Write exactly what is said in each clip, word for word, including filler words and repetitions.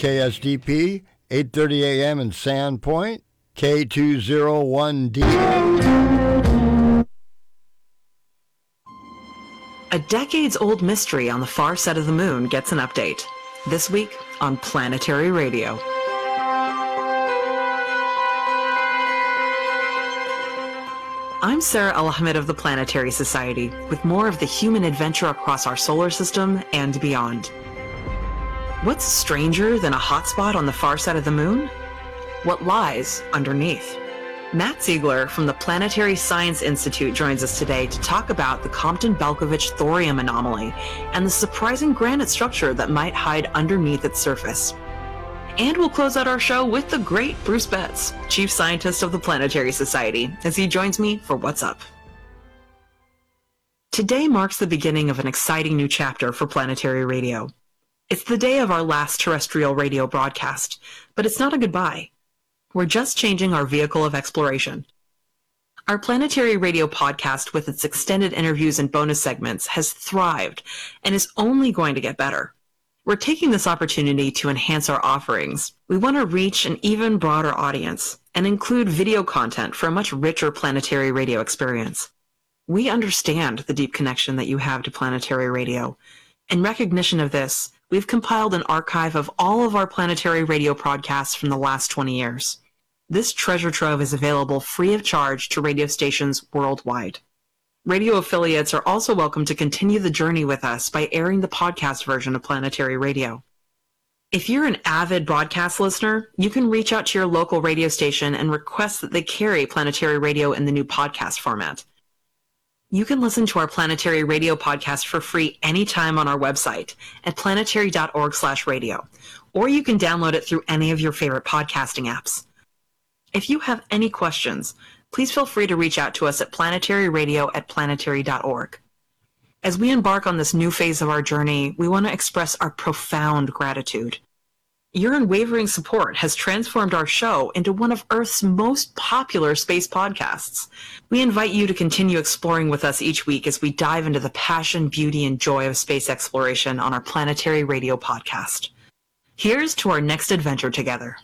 K S D P, eight thirty a.m. in Sandpoint, K two oh one D. A decades-old mystery on the far side of the moon gets an update. This week on Planetary Radio. I'm Sarah Al-Ahmed of the Planetary Society, with more of the human adventure across our solar system and beyond. What's stranger than a hotspot on the far side of the moon? What lies underneath? Matt Ziegler from the Planetary Science Institute joins us today to talk about the Compton-Belkovich thorium anomaly and the surprising granite structure that might hide underneath its surface. And we'll close out our show with the great Bruce Betts, Chief Scientist of the Planetary Society, as he joins me for What's Up. Today marks the beginning of an exciting new chapter for Planetary Radio. It's the day of our last terrestrial radio broadcast, but it's not a goodbye. We're just changing our vehicle of exploration. Our Planetary Radio podcast, with its extended interviews and bonus segments, has thrived and is only going to get better. We're taking this opportunity to enhance our offerings. We want to reach an even broader audience and include video content for a much richer Planetary Radio experience. We understand the deep connection that you have to Planetary Radio. In recognition of this, we've compiled an archive of all of our Planetary Radio podcasts from the last twenty years. This treasure trove is available free of charge to radio stations worldwide. Radio affiliates are also welcome to continue the journey with us by airing the podcast version of Planetary Radio. If you're an avid broadcast listener, you can reach out to your local radio station and request that they carry Planetary Radio in the new podcast format. You can listen to our Planetary Radio podcast for free anytime on our website at planetary.org slash radio, or you can download it through any of your favorite podcasting apps. If you have any questions, please feel free to reach out to us at planetaryradio at planetary dot org. As we embark on this new phase of our journey, we want to express our profound gratitude. Your unwavering support has transformed our show into one of Earth's most popular space podcasts. We invite you to continue exploring with us each week as we dive into the passion, beauty, and joy of space exploration on our Planetary Radio podcast. Here's to our next adventure together.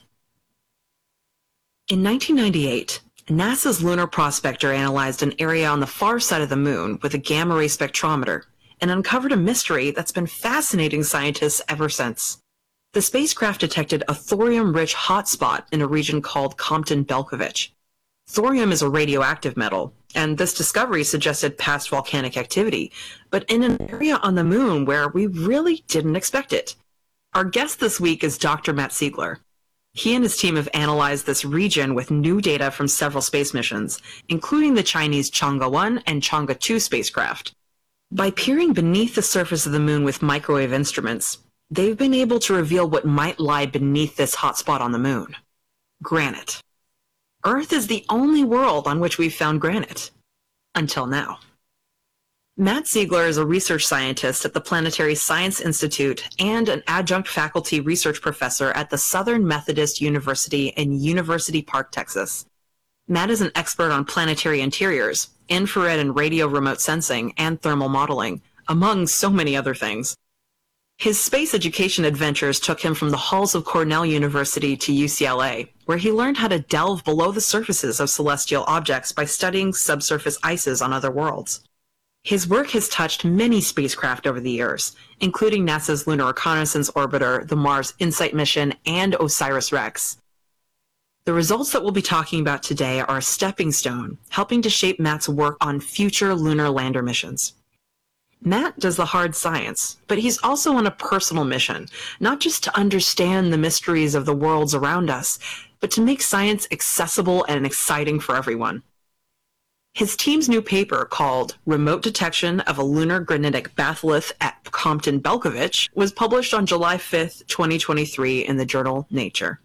In nineteen ninety-eight, NASA's Lunar Prospector analyzed an area on the far side of the moon with a gamma-ray spectrometer and uncovered a mystery that's been fascinating scientists ever since. The spacecraft detected a thorium-rich hotspot in a region called Compton-Belkovich. Thorium is a radioactive metal, and this discovery suggested past volcanic activity, but in an area on the moon where we really didn't expect it. Our guest this week is Doctor Matt Ziegler. He and his team have analyzed this region with new data from several space missions, including the Chinese Chang'e one and Chang'e two spacecraft. By peering beneath the surface of the moon with microwave instruments, they've been able to reveal what might lie beneath this hotspot on the moon: granite. Earth is the only world on which we've found granite. Until now. Matt Ziegler is a research scientist at the Planetary Science Institute and an adjunct faculty research professor at the Southern Methodist University in University Park, Texas. Matt is an expert on planetary interiors, infrared and radio remote sensing, and thermal modeling, among so many other things. His space education adventures took him from the halls of Cornell University to U C L A, where he learned how to delve below the surfaces of celestial objects by studying subsurface ices on other worlds. His work has touched many spacecraft over the years, including NASA's Lunar Reconnaissance Orbiter, the Mars InSight mission, and OSIRIS-REx. The results that we'll be talking about today are a stepping stone, helping to shape Matt's work on future lunar lander missions. Matt does the hard science, but he's also on a personal mission, not just to understand the mysteries of the worlds around us, but to make science accessible and exciting for everyone. His team's new paper, called Remote Detection of a Lunar Granitic Batholith at Compton-Belkovich, was published on July fifth, twenty twenty-three in the journal Nature.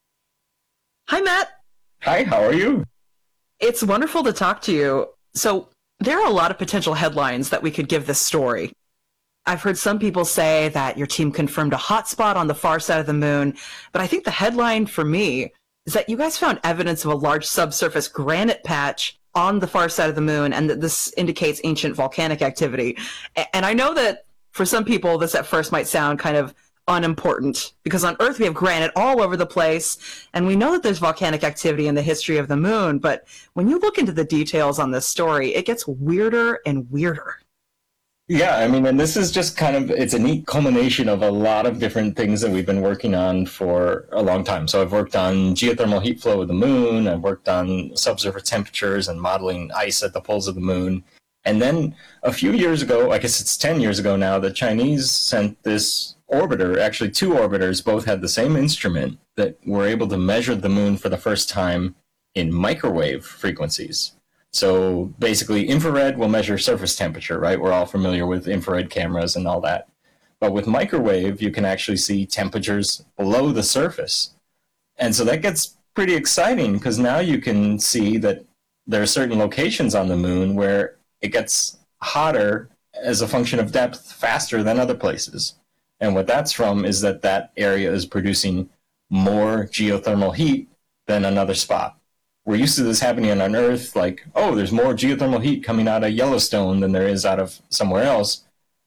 Hi, Matt. Hi, how are you? It's wonderful to talk to you. So, there are a lot of potential headlines that we could give this story. I've heard some people say that your team confirmed a hotspot on the far side of the moon, but I think the headline for me is that you guys found evidence of a large subsurface granite patch on the far side of the moon, and that this indicates ancient volcanic activity. And I know that for some people, this at first might sound kind of unimportant, because on Earth we have granite all over the place, and we know that there's volcanic activity in the history of the moon, but when you look into the details on this story, it gets weirder and weirder. Yeah, I mean, and this is just kind of, it's a neat culmination of a lot of different things that we've been working on for a long time. So I've worked on geothermal heat flow of the moon, I've worked on subsurface temperatures and modeling ice at the poles of the moon. And then a few years ago, I guess it's ten years ago now, the Chinese sent this orbiter, actually two orbiters, both had the same instrument that were able to measure the moon for the first time in microwave frequencies. So basically, infrared will measure surface temperature, right? We're all familiar with infrared cameras and all that. But with microwave, you can actually see temperatures below the surface. And so that gets pretty exciting, because now you can see that there are certain locations on the moon where it gets hotter as a function of depth faster than other places. And what that's from is that that area is producing more geothermal heat than another spot. We're used to this happening on Earth, like, oh, there's more geothermal heat coming out of Yellowstone than there is out of somewhere else.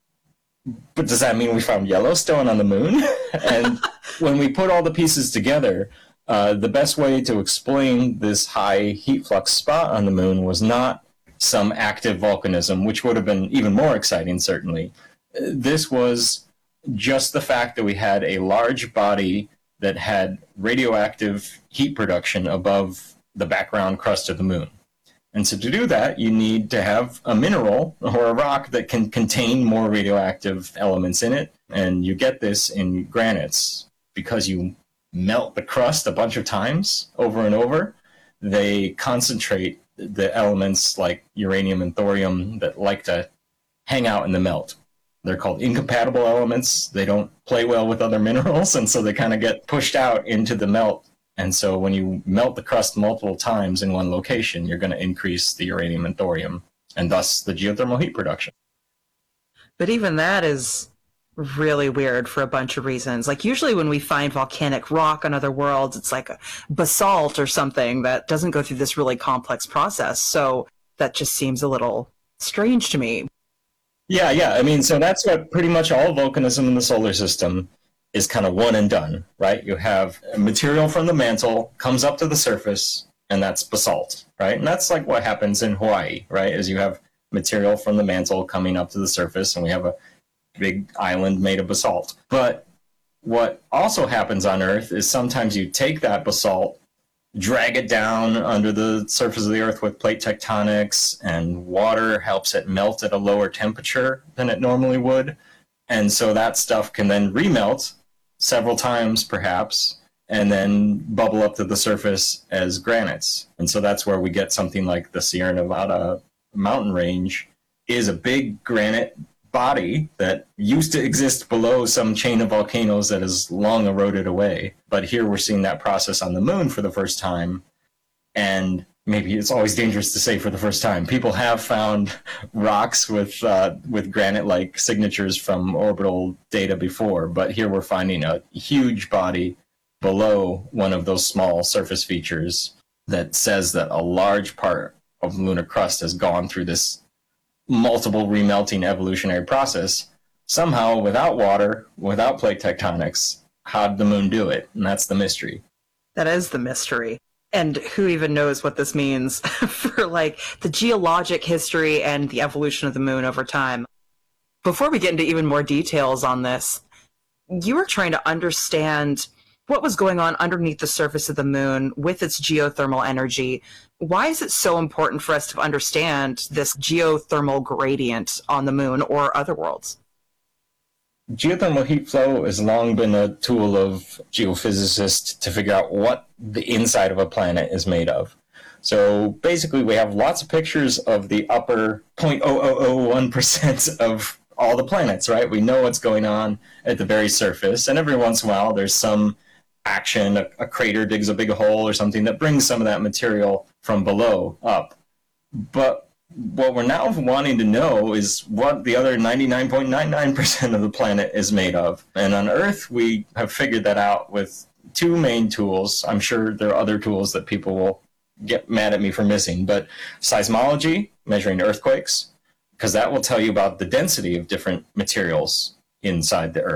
But does that mean we found Yellowstone on the moon? And when we put all the pieces together, uh, the best way to explain this high heat flux spot on the moon was not some active volcanism, which would have been even more exciting, certainly. This was just the fact that we had a large body that had radioactive heat production above the background crust of the moon. And so to do that, you need to have a mineral or a rock that can contain more radioactive elements in it. And you get this in granites because you melt the crust a bunch of times over and over. They concentrate the elements like uranium and thorium that like to hang out in the melt. They're called incompatible elements. They don't play well with other minerals, and so they kind of get pushed out into the melt. And so when you melt the crust multiple times in one location, you're going to increase the uranium and thorium, and thus the geothermal heat production. But even that is really weird for a bunch of reasons. Like, usually when we find volcanic rock on other worlds, it's like a basalt or something that doesn't go through this really complex process. So that just seems a little strange to me. Yeah, yeah. I mean, so that's what pretty much all volcanism in the solar system is, kind of one and done, right? You have material from the mantle comes up to the surface, and that's basalt, right? And that's like what happens in Hawaii, right? Is you have material from the mantle coming up to the surface, and we have a big island made of basalt. But what also happens on Earth is sometimes you take that basalt, drag it down under the surface of the Earth with plate tectonics, and water helps it melt at a lower temperature than it normally would. And so that stuff can then remelt several times, perhaps, and then bubble up to the surface as granites. And so that's where we get something like the Sierra Nevada mountain range is a big granite body that used to exist below some chain of volcanoes that has long eroded away. But here we're seeing that process on the moon for the first time. And maybe it's always dangerous to say for the first time. People have found rocks with uh, with granite-like signatures from orbital data before, but here we're finding a huge body below one of those small surface features that says that a large part of the lunar crust has gone through this multiple remelting evolutionary process, somehow without water, without plate tectonics. How did the moon do it? And that's the mystery. That is the mystery. And who even knows what this means for, like, the geologic history and the evolution of the moon over time. Before we get into even more details on this, you were trying to understand what was going on underneath the surface of the moon with its geothermal energy. Why is it so important for us to understand this geothermal gradient on the moon or other worlds? Geothermal heat flow has long been a tool of geophysicists to figure out what the inside of a planet is made of. So basically we have lots of pictures of the upper zero point zero zero zero one percent of all the planets, right? We know what's going on at the very surface, and every once in a while there's some action, a, a crater digs a big hole or something that brings some of that material from below up. But what we're now wanting to know is what the other ninety-nine point nine nine percent of the planet is made of. And on Earth, we have figured that out with two main tools. I'm sure there are other tools that people will get mad at me for missing, but seismology, measuring earthquakes, because that will tell you about the density of different materials inside the Earth.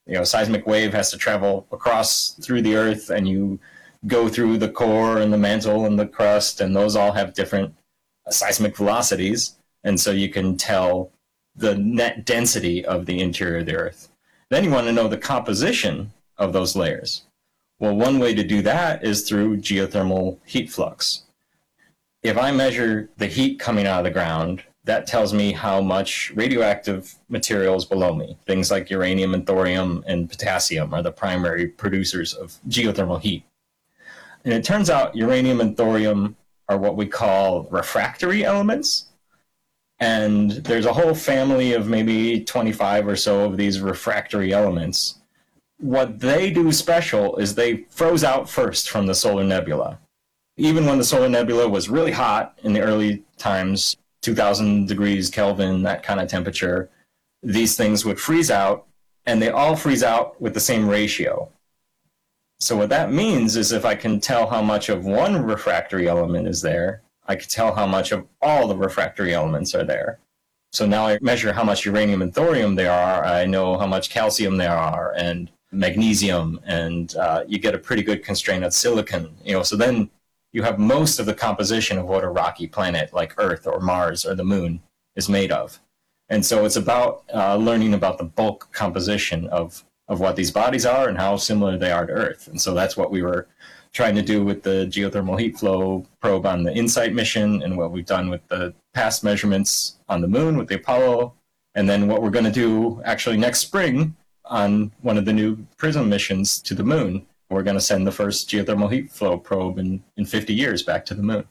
You know, a seismic wave has to travel across through the Earth, and you go through the core and the mantle and the crust, and those all have different seismic velocities. And so you can tell the net density of the interior of the Earth. Then you want to know the composition of those layers. Well, one way to do that is through geothermal heat flux. If I measure the heat coming out of the ground, that tells me how much radioactive material is below me. Things like uranium and thorium and potassium are the primary producers of geothermal heat. And it turns out uranium and thorium are what we call refractory elements. And there's a whole family of maybe twenty-five or so of these refractory elements. What they do special is they froze out first from the solar nebula. Even when the solar nebula was really hot in the early times, two thousand degrees Kelvin, that kind of temperature, these things would freeze out, and they all freeze out with the same ratio. So what that means is if I can tell how much of one refractory element is there, I can tell how much of all the refractory elements are there. So now I measure how much uranium and thorium there are, I know how much calcium there are, and magnesium, and uh, you get a pretty good constraint of silicon. You know, so then you have most of the composition of what a rocky planet like Earth or Mars or the Moon is made of. And so it's about uh, learning about the bulk composition of, of what these bodies are and how similar they are to Earth. And so that's what we were trying to do with the geothermal heat flow probe on the InSight mission, and what we've done with the past measurements on the Moon with the Apollo, and then what we're going to do actually next spring on one of the new PRISM missions to the Moon. We're going to send the first geothermal heat flow probe in, in fifty years back to the Moon.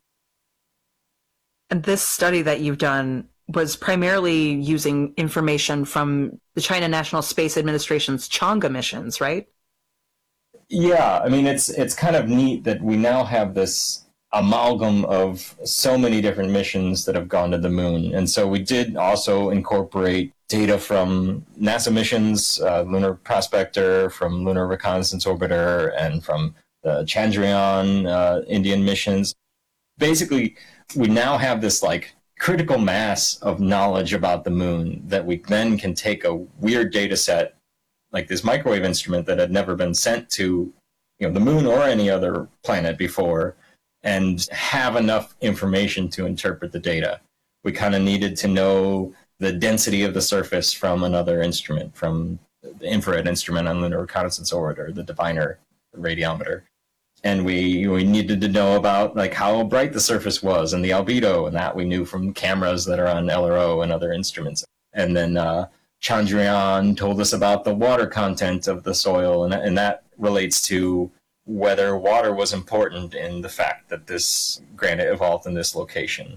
And this study that you've done was primarily using information from the China National Space Administration's Chang'e missions, right? Yeah, I mean, it's it's kind of neat that we now have this amalgam of so many different missions that have gone to the Moon. And so we did also incorporate data from NASA missions, uh, Lunar Prospector, from Lunar Reconnaissance Orbiter, and from the Chandrayaan uh, Indian missions. Basically, we now have this like critical mass of knowledge about the Moon that we then can take a weird data set like this microwave instrument that had never been sent to, you know, the Moon or any other planet before, and have enough information to interpret the data. We kind of needed to know the density of the surface from another instrument, from the infrared instrument on Lunar Reconnaissance Orbiter, the Diviner radiometer. And we we needed to know about like how bright the surface was and the albedo, and that we knew from cameras that are on L R O and other instruments. And then uh, Chandrayaan told us about the water content of the soil, and, and that relates to whether water was important in the fact that this granite evolved in this location.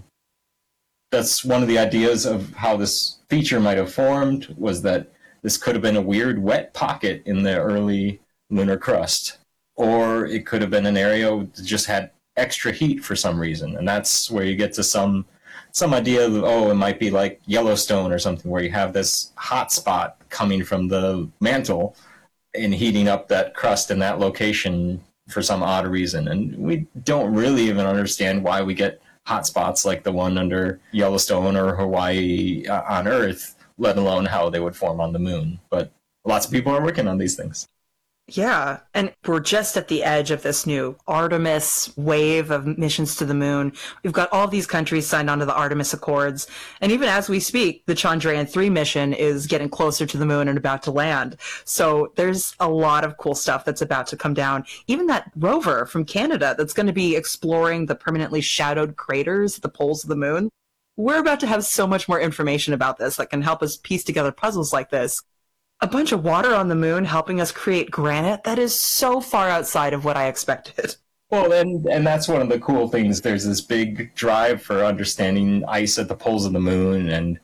That's one of the ideas of how this feature might have formed, was that this could have been a weird wet pocket in the early lunar crust, or it could have been an area that just had extra heat for some reason. And that's where you get to some some idea of, oh, it might be like Yellowstone or something, where you have this hot spot coming from the mantle and heating up that crust in that location for some odd reason. And we don't really even understand why we get hot spots like the one under Yellowstone or Hawaii uh, on Earth, let alone how they would form on the Moon. But lots of people are working on these things. Yeah, and we're just at the edge of this new Artemis wave of missions to the Moon. We've got all these countries signed onto the Artemis Accords, and even as we speak, the Chandrayaan three mission is getting closer to the Moon and about to land. So there's a lot of cool stuff that's about to come down. Even that rover from Canada that's going to be exploring the permanently shadowed craters at the poles of the Moon. We're about to have so much more information about this that can help us piece together puzzles like this. A bunch of water on the Moon helping us create granite that is so far outside of what I expected. Well, and, and that's one of the cool things. There's this big drive for understanding ice at the poles of the Moon, and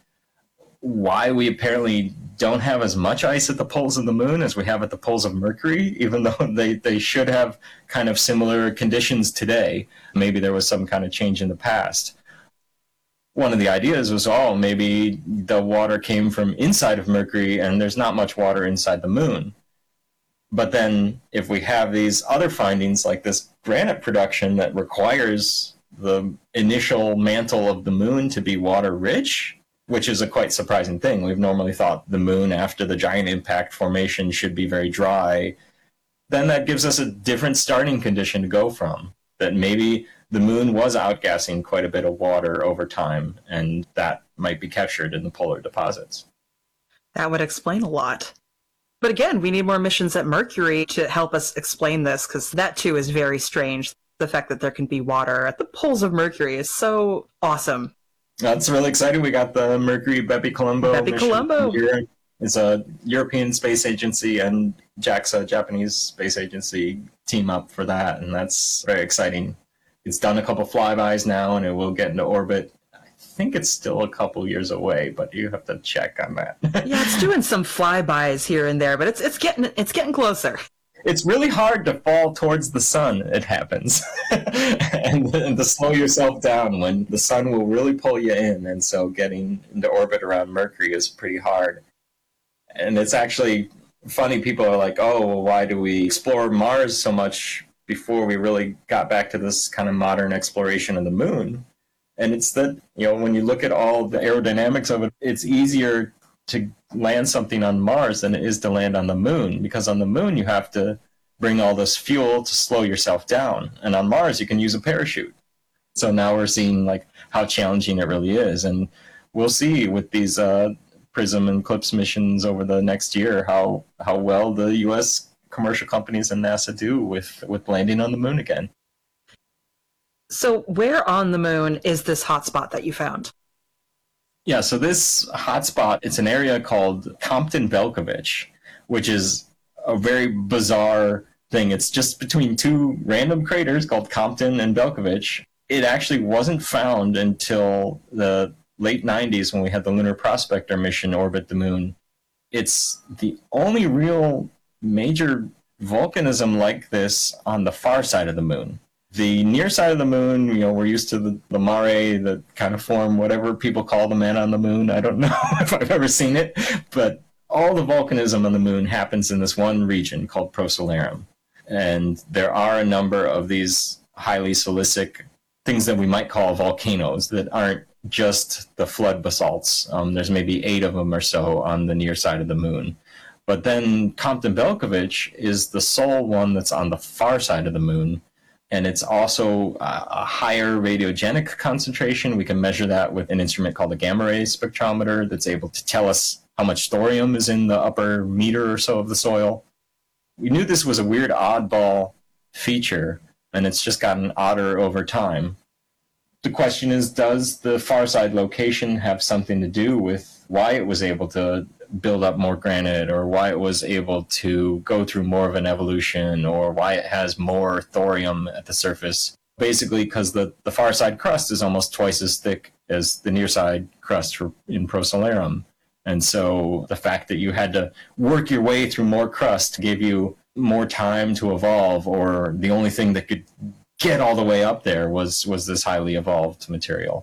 why we apparently don't have as much ice at the poles of the Moon as we have at the poles of Mercury, even though they, they should have kind of similar conditions today. Maybe there was some kind of change in the past. One of the ideas was, oh, maybe the water came from inside of Mercury and there's not much water inside the Moon. But then if we have these other findings like this granite production that requires the initial mantle of the Moon to be water rich, which is a quite surprising thing. We've normally thought the moon after the giant impact formation should be very dry. Then that gives us a different starting condition to go from, that maybe the moon was outgassing quite a bit of water over time, and that might be captured in the polar deposits. That would explain a lot. But again, we need more missions at Mercury to help us explain this, because that too is very strange. The fact that there can be water at the poles of Mercury is so awesome. That's really exciting. We got the Mercury Bepi Colombo Bepi mission Colombo. here. It's a European Space Agency and JAXA, Japanese Space Agency, team up for that, and that's very exciting. It's done a couple flybys now, and it will get into orbit. I think it's still a couple years away, but you have to check on that. Yeah, it's doing some flybys here and there, but it's it's getting it's getting closer. It's really hard to fall towards the sun, it happens, and, and to slow yourself down when the sun will really pull you in, and so getting into orbit around Mercury is pretty hard. And it's actually funny, people are like, oh, well, why do we explore Mars so much before we really got back to this kind of modern exploration of the moon? And it's that, you know, when you look at all the aerodynamics of it, it's easier to land something on Mars than it is to land on the moon, because on the moon you have to bring all this fuel to slow yourself down, and on Mars you can use a parachute. So now we're seeing like how challenging it really is, and we'll see with these uh, PRISM and CLIPS missions over the next year how how well the U S commercial companies and NASA do with with landing on the moon again. So where on the moon is this hotspot that you found? Yeah, so this hotspot, it's an area called Compton-Belkovich, which is a very bizarre thing. It's just between two random craters called Compton and Belkovich. It actually wasn't found until the late nineties when we had the Lunar Prospector mission orbit the moon. It's the only real major volcanism like this on the far side of the moon. The near side of the moon, you know, we're used to the, the mare that kind of form whatever people call the man on the moon. I don't know if I've ever seen it, but all the volcanism on the moon happens in this one region called Procellarum. And there are a number of these highly silicic things that we might call volcanoes that aren't just the flood basalts. Um, there's maybe eight of them or so on the near side of the moon. But then Compton-Belkovich is the sole one that's on the far side of the moon. And it's also a higher radiogenic concentration. We can measure that with an instrument called a gamma ray spectrometer that's able to tell us how much thorium is in the upper meter or so of the soil. We knew this was a weird oddball feature, and it's just gotten odder over time. The question is, does the far side location have something to do with why it was able to build up more granite, or why it was able to go through more of an evolution, or why it has more thorium at the surface? Basically because the, the far side crust is almost twice as thick as the near side crust for, in Procellarum. And so the fact that you had to work your way through more crust gave you more time to evolve, or the only thing that could get all the way up there was, was this highly evolved material.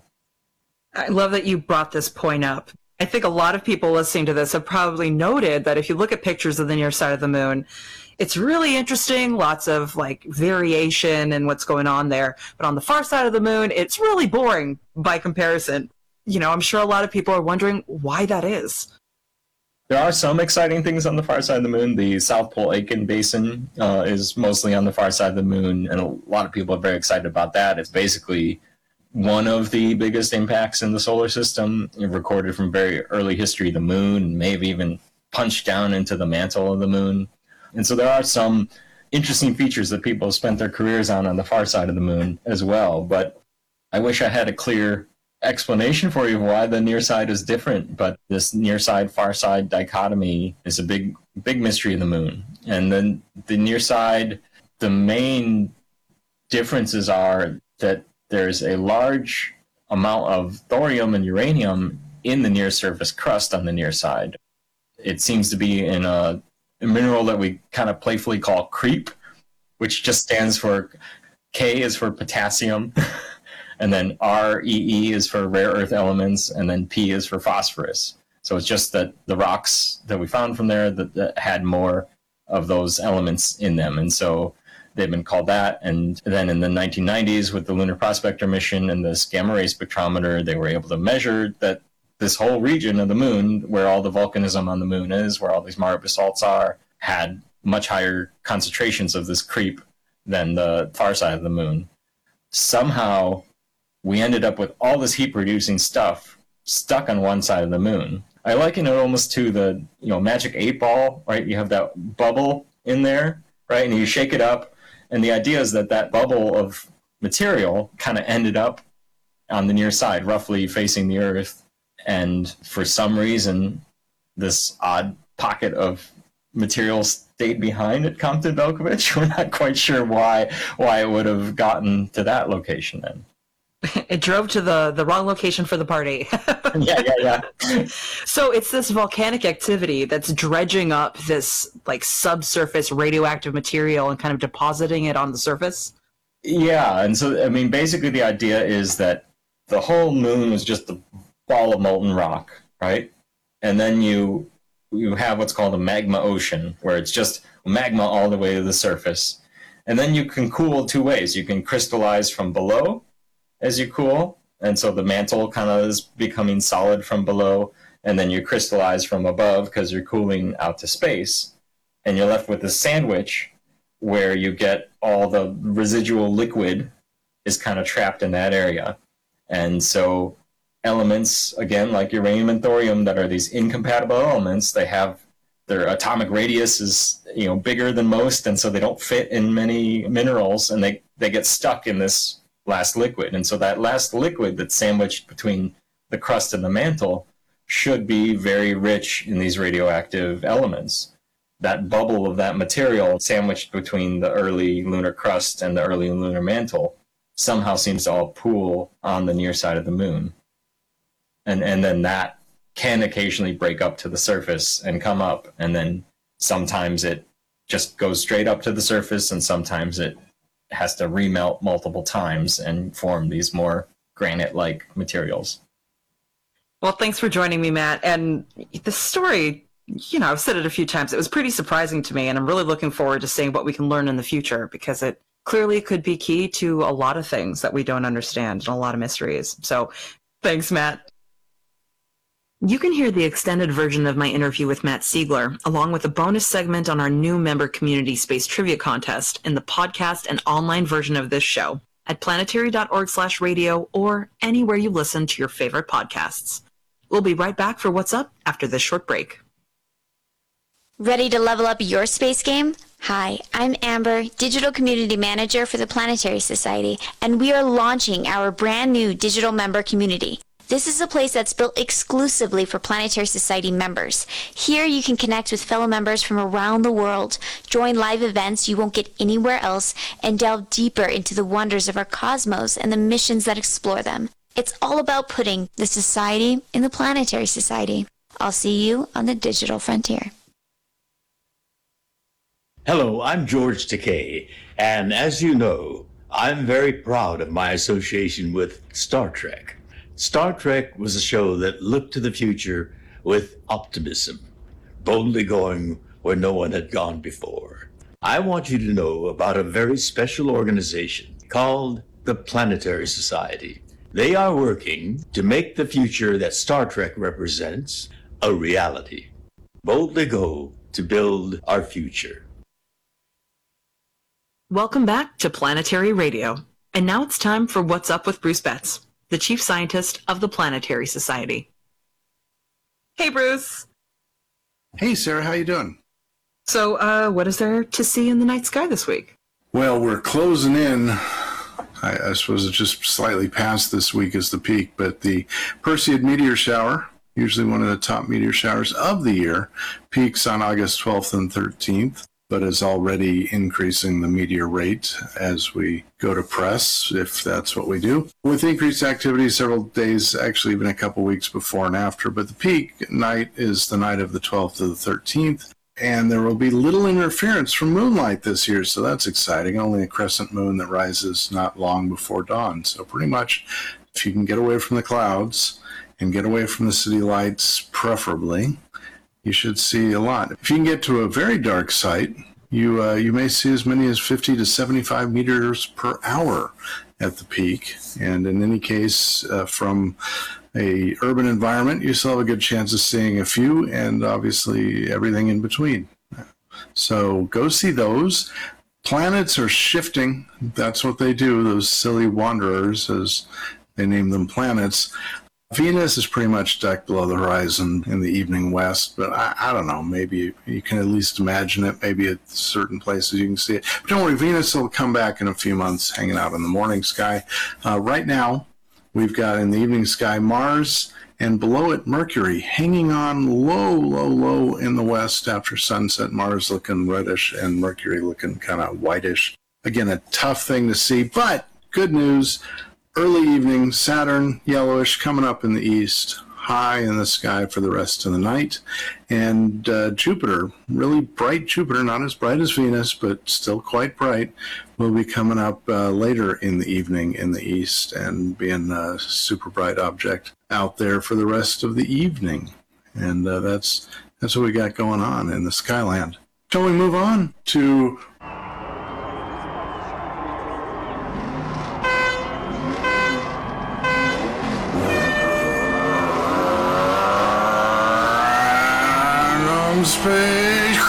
I love that you brought this point up. I think a lot of people listening to this have probably noted that if you look at pictures of the near side of the moon, it's really interesting, lots of like variation and what's going on there. But on the far side of the moon, it's really boring by comparison. You know, I'm sure a lot of people are wondering why that is. There are some exciting things on the far side of the moon. The South Pole Aitken Basin uh, is mostly on the far side of the moon, and a lot of people are very excited about that. It's basically one of the biggest impacts in the solar system, recorded from very early history. The moon may have even punched down into the mantle of the moon. And so there are some interesting features that people have spent their careers on on the far side of the moon as well. But I wish I had a clear explanation for you of why the near side is different. But this near side, far side dichotomy is a big, big mystery of the moon. And then the near side, the main differences are that there's a large amount of thorium and uranium in the near surface crust on the near side. It seems to be in a, a mineral that we kind of playfully call creep, which just stands for, K is for potassium, and then R E E is for rare earth elements, and then P is for phosphorus. So it's just that the rocks that we found from there that, that had more of those elements in them. And so they've been called that. And then in the nineteen nineties with the Lunar Prospector mission and this gamma ray spectrometer, they were able to measure that this whole region of the moon, where all the volcanism on the moon is, where all these Mare basalts are, had much higher concentrations of this creep than the far side of the moon. Somehow, we ended up with all this heat-producing stuff stuck on one side of the moon. I liken it almost to the, you know, magic eight ball, right? You have that bubble in there, right? And you shake it up, and the idea is that that bubble of material kind of ended up on the near side, roughly facing the Earth. And for some reason, this odd pocket of material stayed behind at Compton Belkovich. We're not quite sure why why it would have gotten to that location then. It drove to the, the wrong location for the party. yeah, yeah, yeah. So it's this volcanic activity that's dredging up this like subsurface radioactive material and kind of depositing it on the surface? Yeah, and so, I mean, basically the idea is that the whole moon was just a ball of molten rock, right? And then you you have what's called a magma ocean, where it's just magma all the way to the surface. And then you can cool two ways. You can crystallize from below as you cool, and so the mantle kind of is becoming solid from below, and then you crystallize from above because you're cooling out to space. And you're left with a sandwich where you get all the residual liquid is kind of trapped in that area. And so elements, again, like uranium and thorium, that are these incompatible elements, they have their atomic radius is, you know, bigger than most, and so they don't fit in many minerals, and they, they get stuck in this last liquid. And so that last liquid that's sandwiched between the crust and the mantle should be very rich in these radioactive elements. That bubble of that material sandwiched between the early lunar crust and the early lunar mantle somehow seems to all pool on the near side of the moon. And and then that can occasionally break up to the surface and come up, and then sometimes it just goes straight up to the surface, and sometimes it has to remelt multiple times and form these more granite-like materials. Well, thanks for joining me, Matt. And the story, you know, I've said it a few times, it was pretty surprising to me, and I'm really looking forward to seeing what we can learn in the future, because it clearly could be key to a lot of things that we don't understand and a lot of mysteries. So thanks, Matt. You can hear the extended version of my interview with Matt Siegler, along with a bonus segment on our new member community space trivia contest in the podcast and online version of this show at planetary.org slash radio or anywhere you listen to your favorite podcasts. We'll be right back for What's Up after this short break. Ready to level up your space game? Hi, I'm Amber, Digital Community Manager for the Planetary Society, and we are launching our brand new digital member community. This is a place that's built exclusively for Planetary Society members. Here you can connect with fellow members from around the world, join live events you won't get anywhere else, and delve deeper into the wonders of our cosmos and the missions that explore them. It's all about putting the society in the Planetary Society. I'll see you on the digital frontier. Hello, I'm George Takei, and as you know, I'm very proud of my association with Star Trek. Star Trek was a show that looked to the future with optimism, boldly going where no one had gone before. I want you to know about a very special organization called the Planetary Society. They are working to make the future that Star Trek represents a reality. Boldly go to build our future. Welcome back to Planetary Radio. And now it's time for What's Up with Bruce Betts, the chief scientist of the Planetary Society. Hey, Bruce. Hey, Sarah, how you doing? So, uh, what is there to see in the night sky this week? Well, we're closing in. I, I suppose it's just slightly past this week as the peak, but the Perseid meteor shower, usually one of the top meteor showers of the year, peaks on August twelfth and thirteenth. But is already increasing the meteor rate as we go to press, if that's what we do. With increased activity several days, actually even a couple weeks before and after, but the peak night is the night of the twelfth to the thirteenth, and there will be little interference from moonlight this year, so that's exciting. Only a crescent moon that rises not long before dawn. So pretty much, if you can get away from the clouds and get away from the city lights, preferably, you should see a lot. If you can get to a very dark site, you uh, you may see as many as fifty to seventy-five meters per hour at the peak. And in any case, uh, from a urban environment, you still have a good chance of seeing a few, and obviously everything in between. So go see those. Planets are shifting. That's what they do, those silly wanderers, as they name them, planets. Venus is pretty much decked below the horizon in the evening west, but I, I don't know, maybe you can at least imagine it. Maybe at certain places you can see it. But don't worry, Venus will come back in a few months, hanging out in the morning sky. Uh, right now, we've got in the evening sky Mars, and below it Mercury, hanging on low, low, low in the west after sunset. Mars looking reddish and Mercury looking kind of whitish. Again, a tough thing to see, but good news. Early evening, Saturn, yellowish, coming up in the east, high in the sky for the rest of the night. And uh, Jupiter, really bright Jupiter, not as bright as Venus, but still quite bright, will be coming up uh, later in the evening in the east and being a super bright object out there for the rest of the evening. And uh, that's, that's what we got going on in the Skyland. Shall we move on to... Space.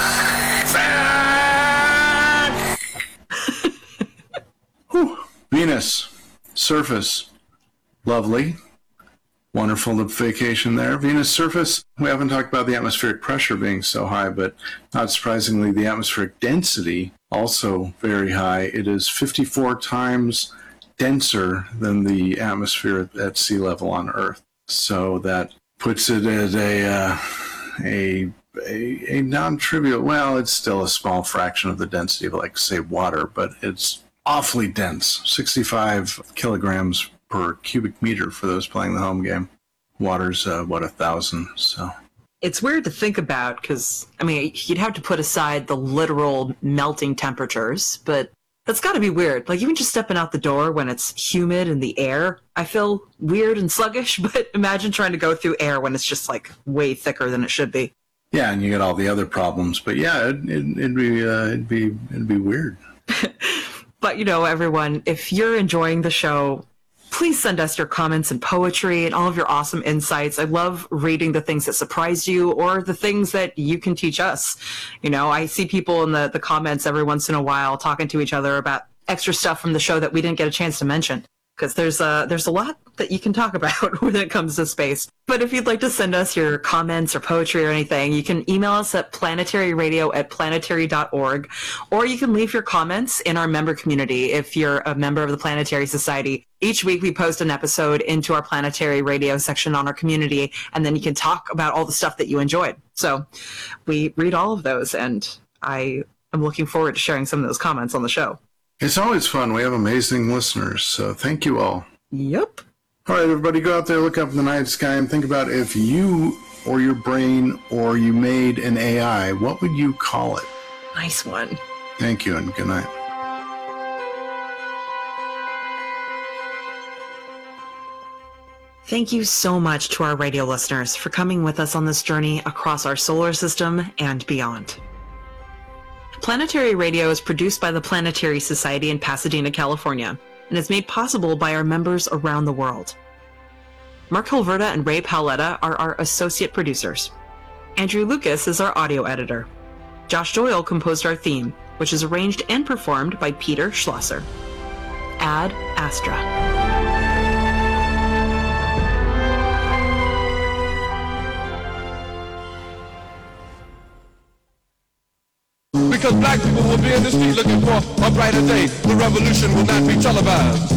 Whew. Venus, surface, lovely, wonderful vacation there. Venus surface, we haven't talked about the atmospheric pressure being so high, but not surprisingly, the atmospheric density also very high. It is fifty-four times denser than the atmosphere at sea level on Earth. So that puts it at a uh, a A, a non-trivial, well, it's still a small fraction of the density of, like, say, water, but it's awfully dense. sixty-five kilograms per cubic meter for those playing the home game. Water's, uh, what, a thousand, so... It's weird to think about because, I mean, you'd have to put aside the literal melting temperatures, but that's got to be weird. Like, even just stepping out the door when it's humid in the air, I feel weird and sluggish, but imagine trying to go through air when it's just, like, way thicker than it should be. Yeah, and you get all the other problems, but yeah, it, it, it'd be uh, it'd be it'd be weird. But you know, everyone, if you're enjoying the show, please send us your comments and poetry and all of your awesome insights. I love reading the things that surprised you or the things that you can teach us. You know, I see people in the the comments every once in a while talking to each other about extra stuff from the show that we didn't get a chance to mention. Because there's a, there's a lot that you can talk about when it comes to space. But if you'd like to send us your comments or poetry or anything, you can email us at planetaryradio at planetary dot org, or you can leave your comments in our member community if you're a member of the Planetary Society. Each week we post an episode into our Planetary Radio section on our community, and then you can talk about all the stuff that you enjoyed. So we read all of those, and I am looking forward to sharing some of those comments on the show. It's always fun. We have amazing listeners, so thank you all. Yep. All right, everybody, go out there, look up in the night sky, and think about if you or your brain or you made an A I, what would you call it? Nice one. Thank you, and good night. Thank you so much to our radio listeners for coming with us on this journey across our solar system and beyond. Planetary Radio is produced by the Planetary Society in Pasadena, California, and is made possible by our members around the world. Mark Hilverda and Ray Paoletta are our associate producers. Andrew Lucas is our audio editor. Josh Doyle composed our theme, which is arranged and performed by Peter Schlosser. Ad Astra. Because black people will be in the street looking for a brighter day. The revolution will not be televised.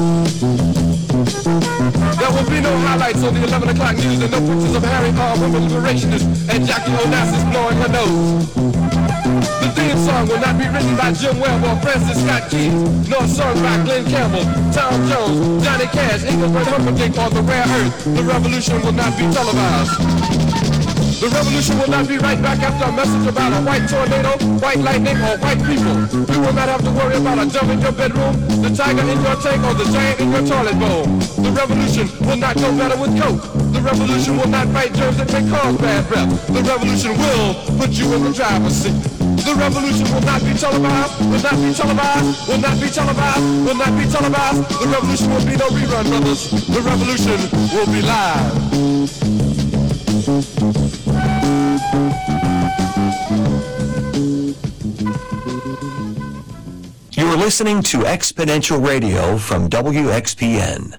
There will be no highlights on the eleven o'clock news and no pictures of Harry R. women liberationists and Jackie Onassis blowing her nose. The theme song will not be written by Jim Webb or Francis Scott Key, nor sung by Glenn Campbell, Tom Jones, Johnny Cash, Engelbert Humperdinck, or The Rare Earth. The revolution will not be televised. The revolution will not be right back after a message about a white tornado, white lightning, or white people. You will not have to worry about a dove in your bedroom, the tiger in your tank, or the giant in your toilet bowl. The revolution will not go better with coke. The revolution will not fight germs that may cause bad breath. The revolution will put you in the driver's seat. The revolution will not be televised, will not be televised, will not be televised, will not be televised. The revolution will be no rerun, brothers. The revolution will be live. You are listening to Exponential Radio from W X P N.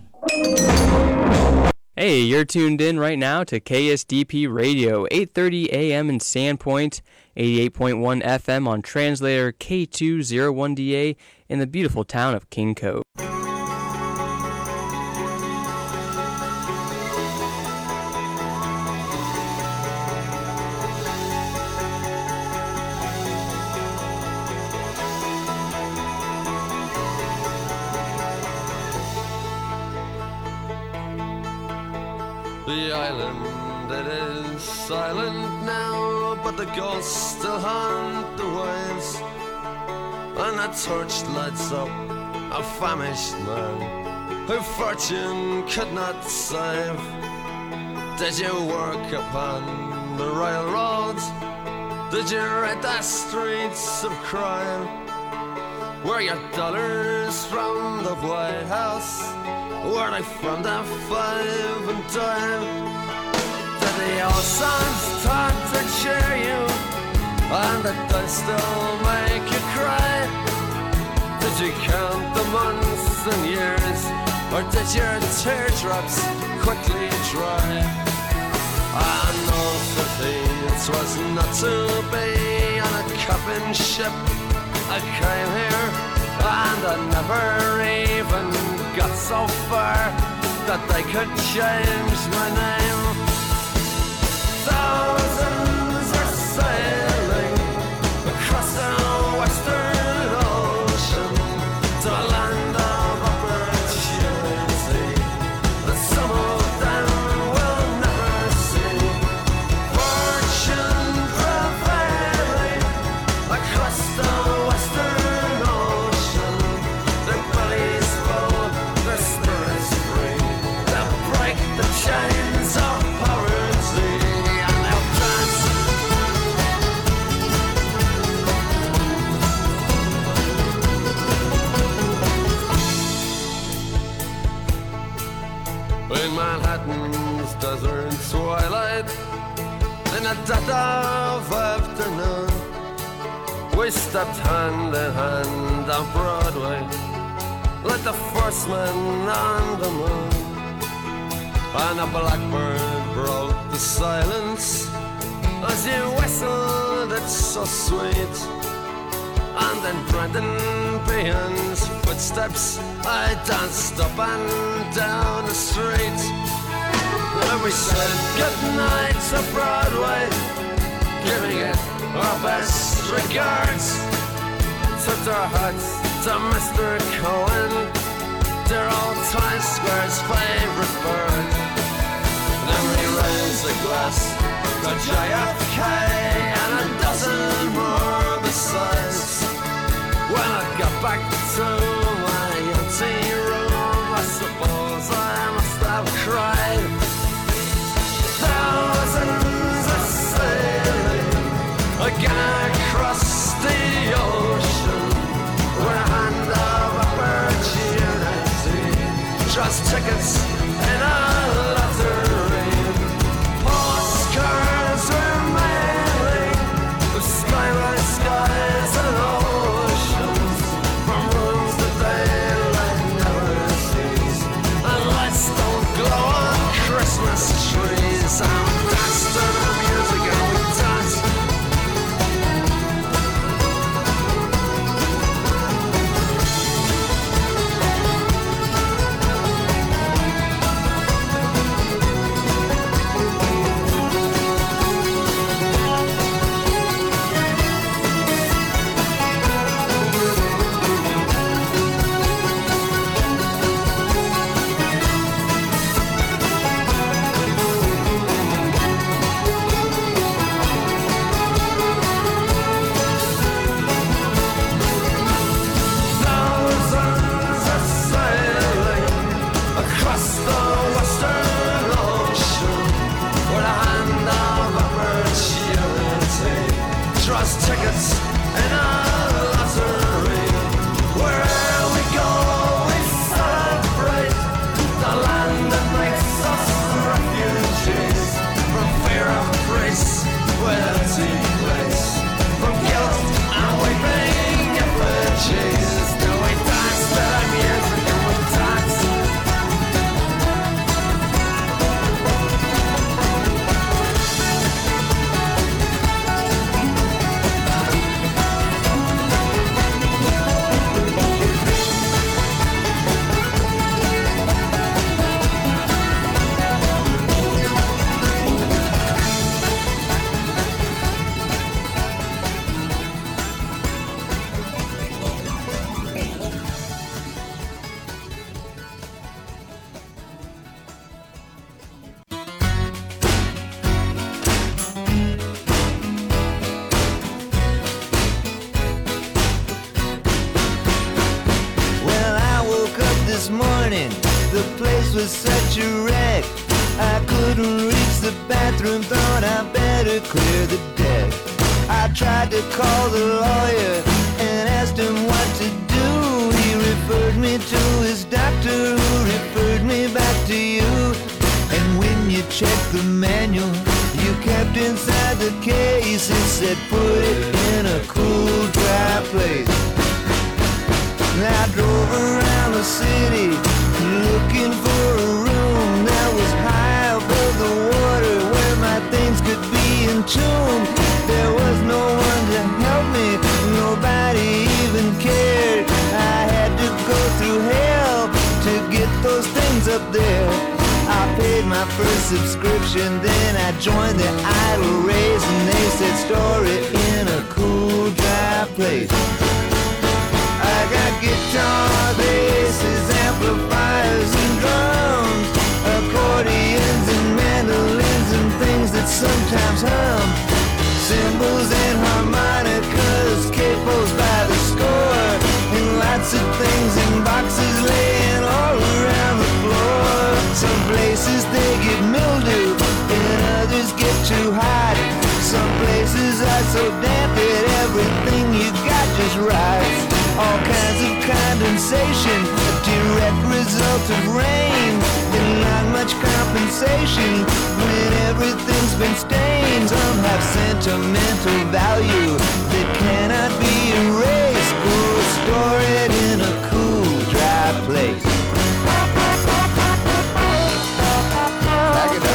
Hey, you're tuned in right now to K S D P Radio, eight thirty a m in Sandpoint, eighty-eight point one F M on translator K two oh one D A in the beautiful town of King Cove. The island, it is silent now, but the ghosts still haunt the waves. And a torch lights up a famished man who fortune could not save. Did you work upon the railroads? Did you ride the streets of crime? Were your dollars from the White House? Were they from the five and dime? Did the old songs talk to cheer you? And did they still make you cry? Did you count the months and years? Or did your teardrops quickly dry? I know that it was not to be on a copping ship. I came here and I never even got so far that they could change my name. Thousands are sailing across the western ocean to a land of opportunity that some of them will never see. Fortune prevailing across the western ocean, their bellies full, their spirits free. They'll break the chains of poverty and they'll dance. In Manhattan's desert twilight, in the dead of afternoon, we stepped hand in hand on Broadway, like the first man on the moon. And a blackbird broke the silence as you whistled, it's so sweet. And then Brendan Behan's footsteps, I danced up and down the street. And we said goodnight to Broadway, giving it our best regards. Took our hats to Mister Cohen, dear old Times Square's favorite bird. Then we raised a glass to J F K and a dozen more besides. When I got back to my empty room, I suppose I must have cried. Thousands are sailing again across the ocean with a hand of opportunity. Trust tickets in a lottery. Postcards were mailing with skyline skies and oceans from rooms that daylight never sees. this morning. The place was such a wreck. I couldn't reach the bathroom, thought I better clear the deck. I tried to call the lawyer and asked him what to do. He referred me to his doctor, who referred me back to you. And when you checked the manual you kept inside the case, it said put it in a cool, dry place. I drove around the city looking for a room that was high above the water where my things could be entombed. There was no one to help me, nobody even cared. I had to go through hell to get those things up there. I paid my first subscription, then I joined the Idle Race, and they said store it in a cool, dry place. I got guitar, basses, amplifiers and drums, accordions and mandolins and things that sometimes hum, cymbals and harmonicas, capos by the score, and lots of things in boxes laying all around the floor. Some places they get mildew and others get too hot. Some places are so damp that everything you got just rots. All kinds of condensation, a direct result of rain, and not much compensation when everything's been stained. Some have sentimental value that cannot be erased. Go store it in a cool, dry place. Back it up.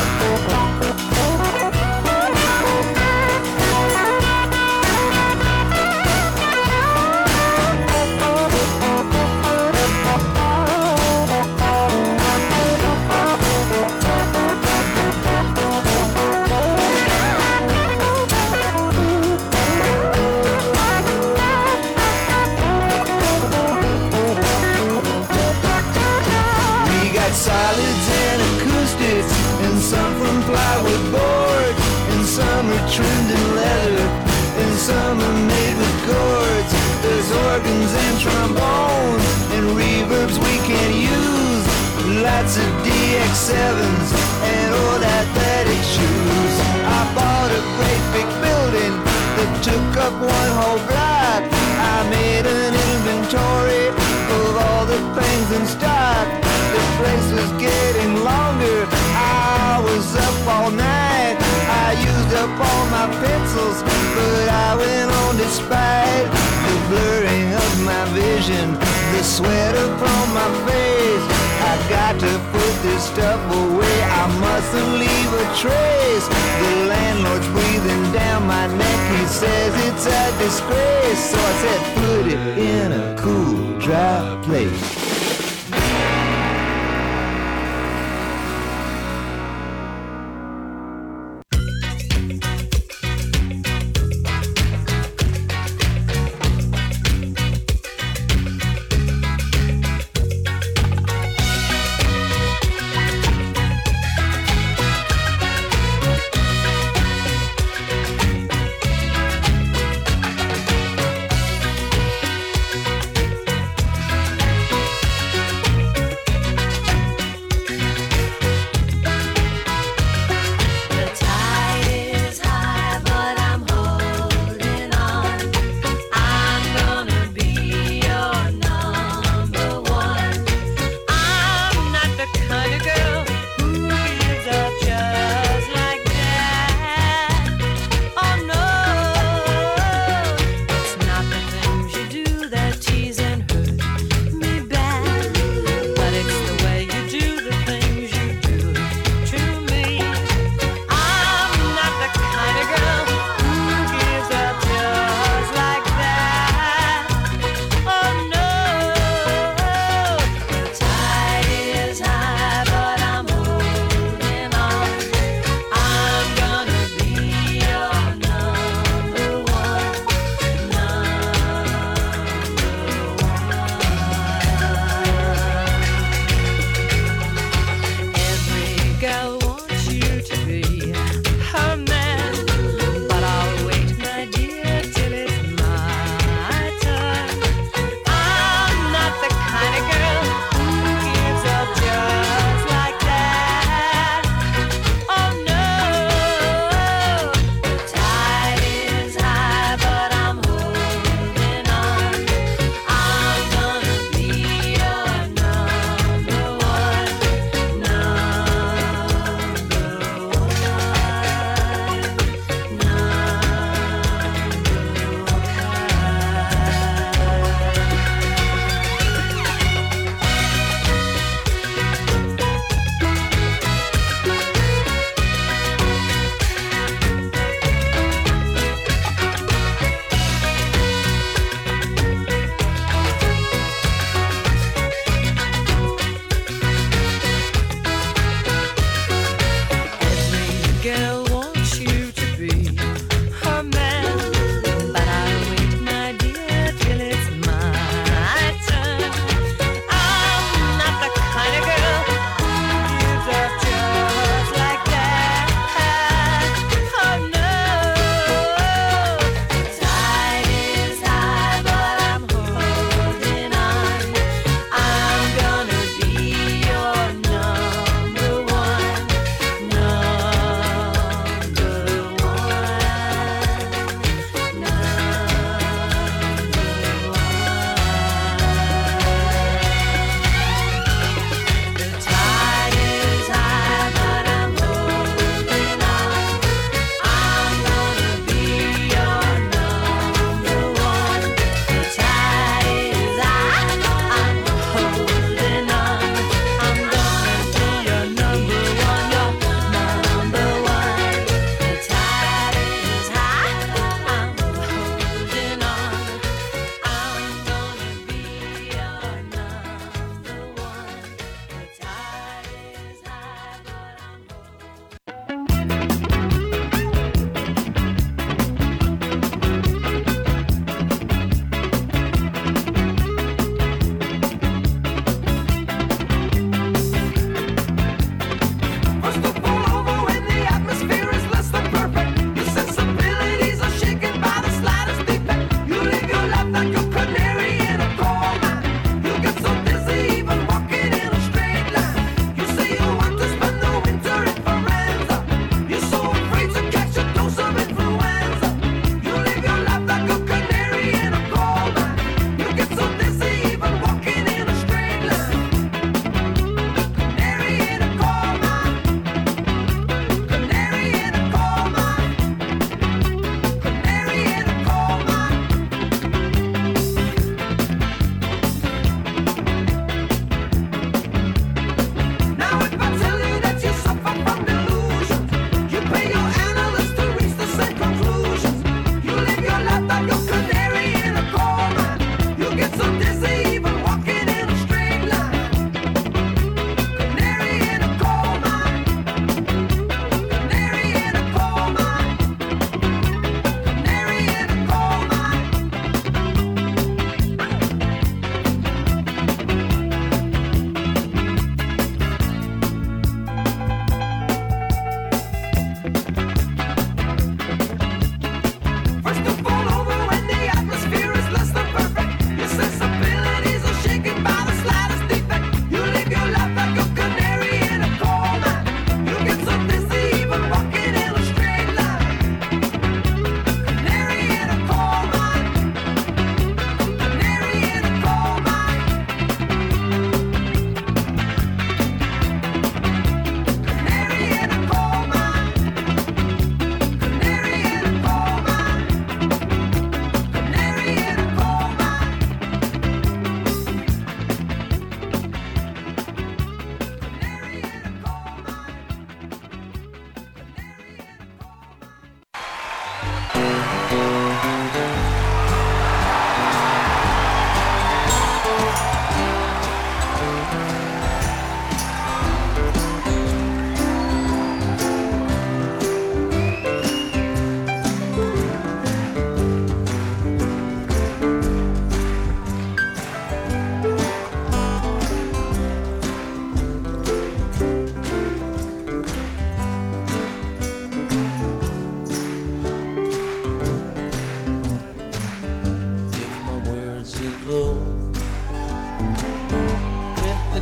Solids and acoustics, and some from plywood boards, and some are trimmed in leather, and some are made with gourds. There's organs and trombones, and reverbs we can use, lots of D X sevens, and old athletic shoes. I bought a great big building that took up one whole block. I made an inventory of all the things in stock. The place was getting longer, I was up all night. I used up all my pencils, but I went on despite the blurring of my vision, the sweat upon my face. I got to put this stuff away, I mustn't leave a trace. The landlord's breathing down my neck, he says it's a disgrace. So I said put it in a cool, dry place.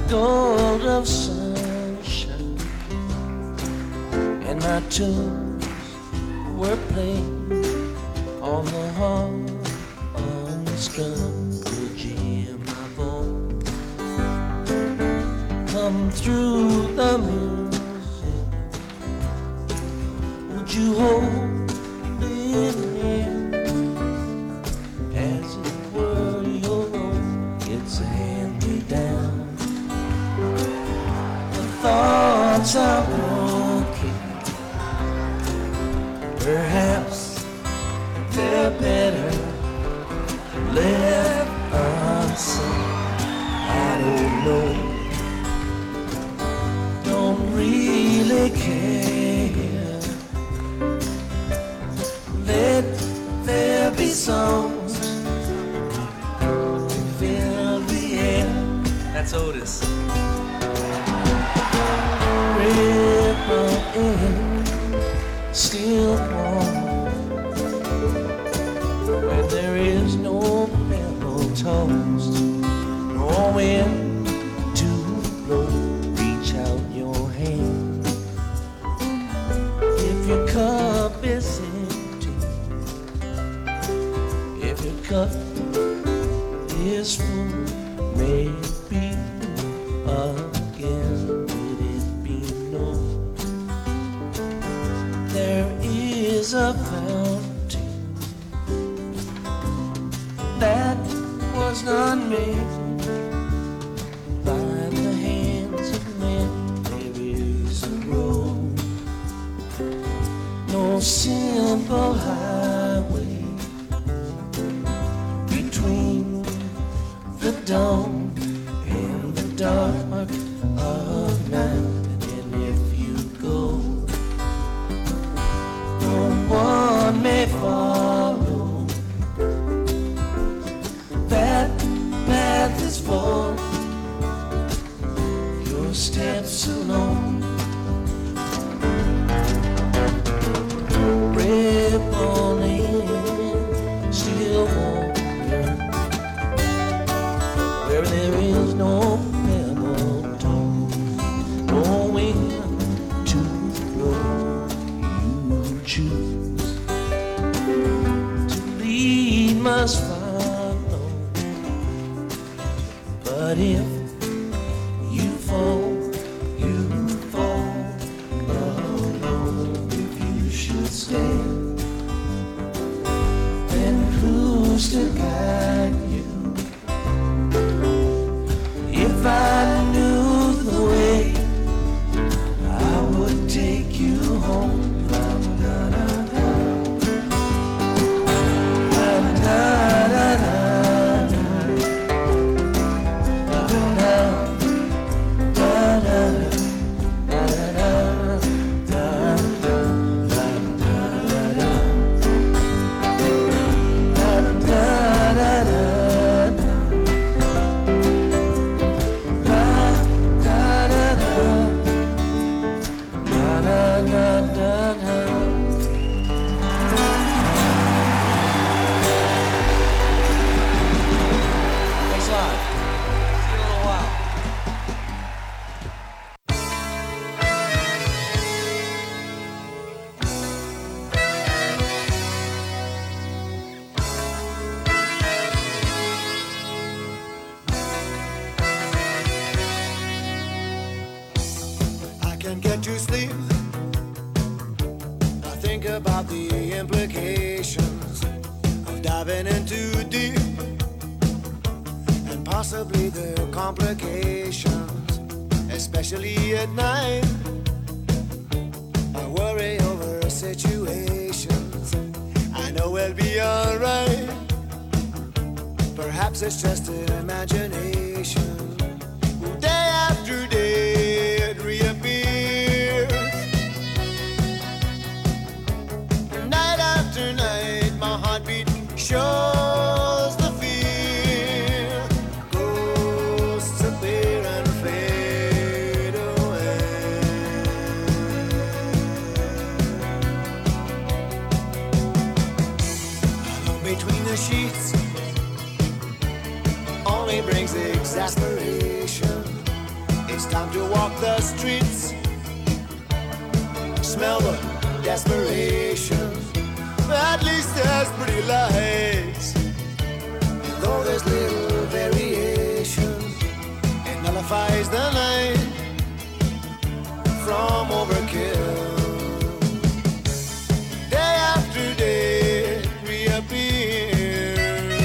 gold of sunshine, and my tunes were playing on the horn, on the strum. Would you hear my voice come through the music? Would you hold it near as it were your own? It's a hand-me-down. The thoughts are broken. Perhaps they're better left unsaid. I don't know. Don't really care. Let there be songs to fill the air. That's Otis. Ripple in, still warm, where there is no pebble toast, no wind to blow. Reach out your hand. If your cup is empty, if your cup is full, maybe again would it be known there is a fountain that was not made by the hands of men. There is a road, no simple highway between the dawn and the dark of night. And if you go, no one may follow. That path is for your steps alone. Ripple in, still warm, where there is no pebble toes, no wind to blow. You choose to lead, must follow. But if you fall, you fall alone. If you should stand, then who's to guide you? If I knew the way, I would take you home. Possibly there are complications, especially at night. I worry over situations. I know we'll be alright. Perhaps it's just an imagination. Day after day it reappears. Night after night my heartbeat shows the fear. Ghosts appear and fade away. Alone between the sheets only brings exasperation. It's time to walk the streets, smell the desperation. At least there's pretty lights, and though there's little variation, it nullifies the night from overkill. Day after day it reappears.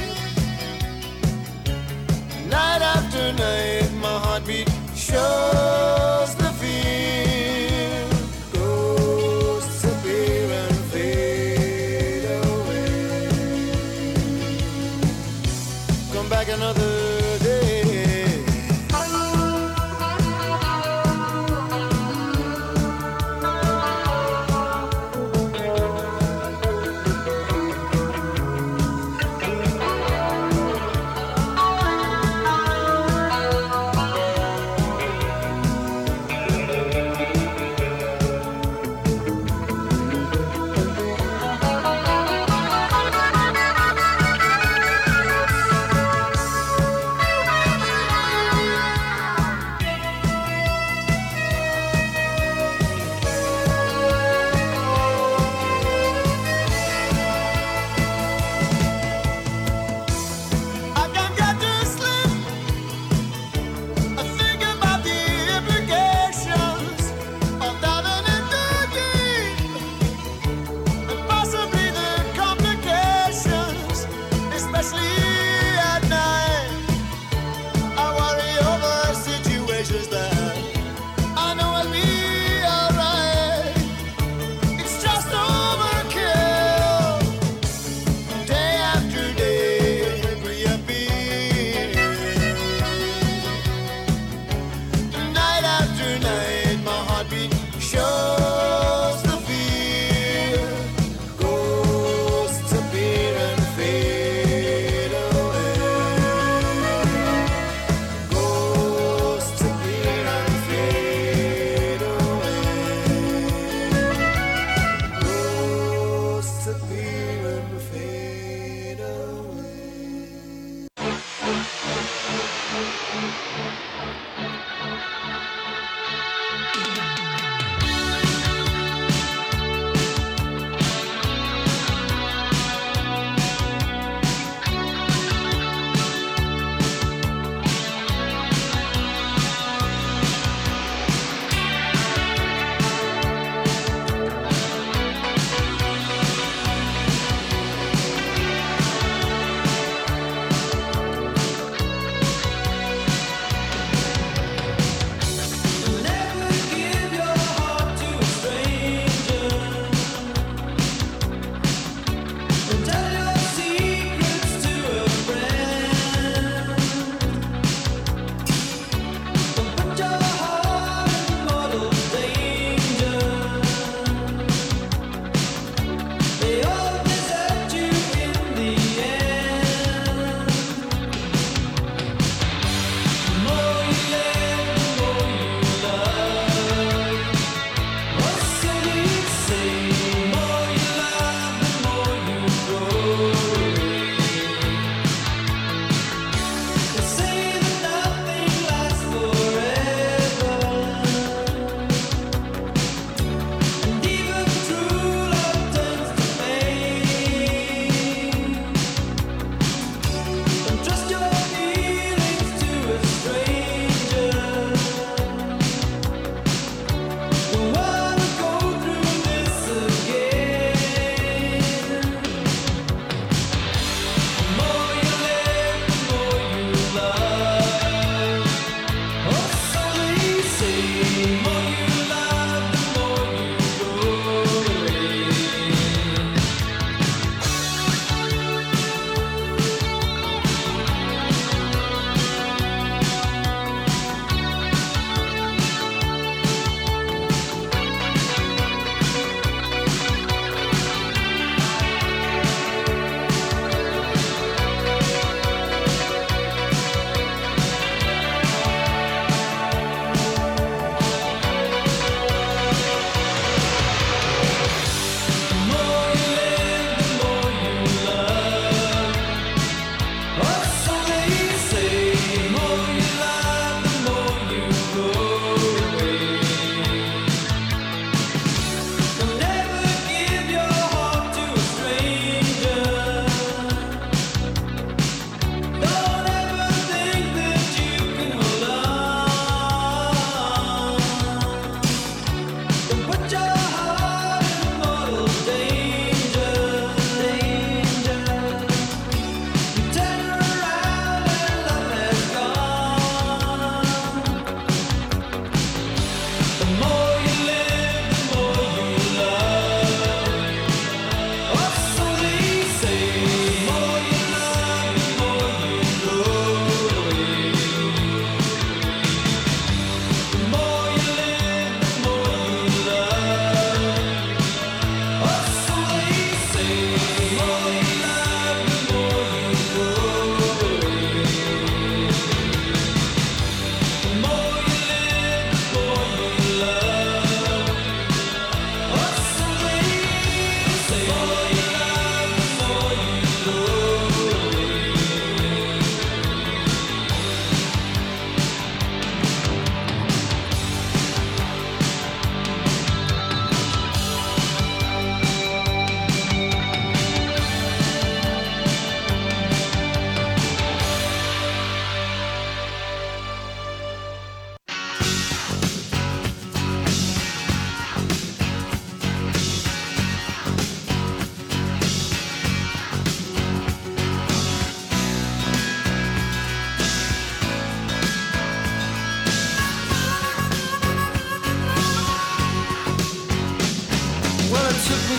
Night after night my heartbeat shows the fear. Ghosts appear and fade away. Come back another day.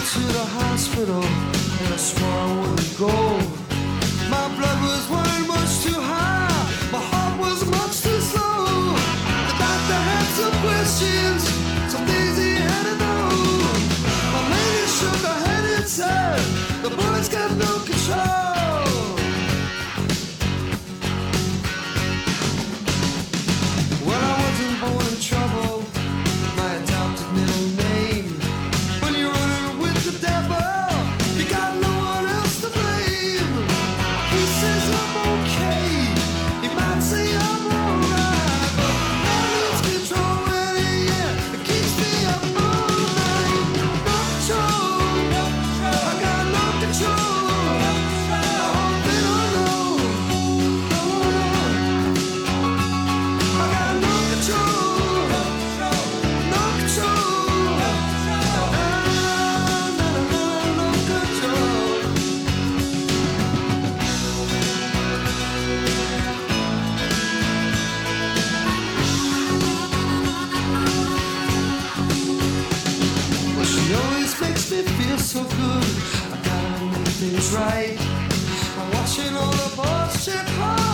to the hospital and I swore I wouldn't go. My blood was running much too high, my heart was much too slow. The doctor had some questions, some things he had to know. My lady shook her head and said, the bullets got no control. Well, I wasn't born in trouble, my adopted middle name. When you're running with the devil, you got no one else to blame. He says I'm okay, he might say I'm alright, but I lose control when he yeah, it keeps me up all night. No control, I got no control. The whole thing I know, no, no. I got no control, no control. Ah, no, no, no, no control. Well, she always makes me feel so good. I gotta make things right. I'm watching all the bullshit.